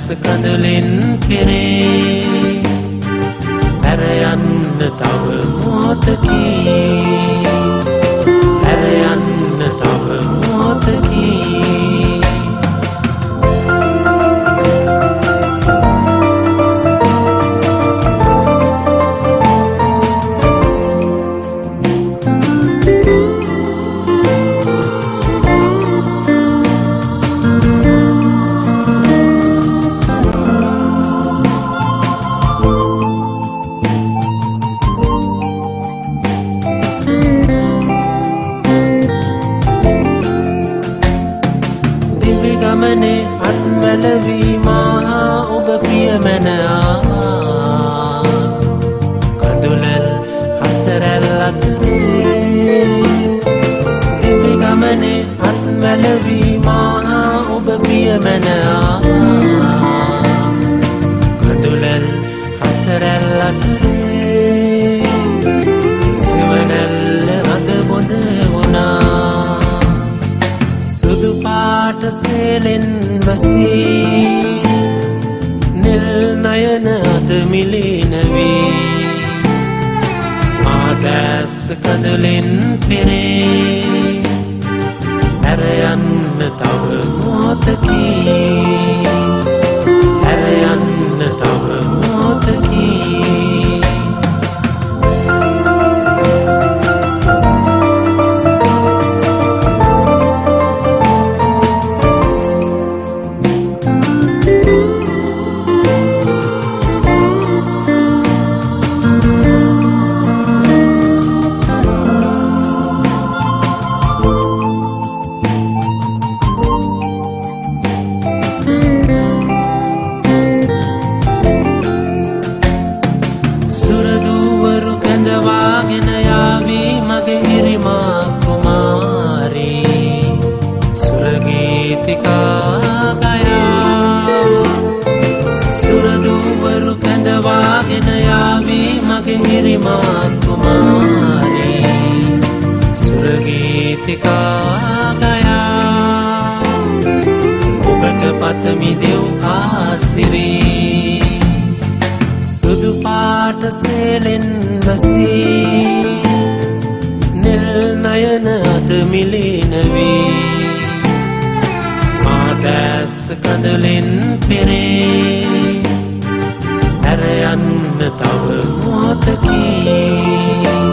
කඳුලින් පිරේ හැර යන්න තව මොහොතකි හැර යන්න තව මොහොතකි ගමනේ අත්වැළවී මාහා ඔබ පියමැන ආවා කඳුලල් හසරැල් අතරේ දිවි ගමනේ අත්වැළවී මාහා ඔබ පියමැන ආවා කඳුලල් හසරැල් අතරේ සෙවණැල්ල අද බොඳ වුණා සුදු පාට සේලෙන් වසී නිල් නයන අද මිලින වී මා දැස් කඳුලින් පිරේ හැර යන්න තව මොහොතකි හැර යන්න තව මොහොතකි ගෙන යාවී මගේ හිරිමා කුමාරී සුරගීතිකා ගයා සුරදුවරු කැඳවාගෙන යාවී මගේ හිරිමා කුමාරී සුරගීතිකා ගයා ඔබට පතමි දෙව් ආසිරී සුදු පාට සේලෙන් වසී නිල් නයන අද මිලින වී මා දැස් කඳුලින් පිරේ හැර යන්න තව මොහොතකි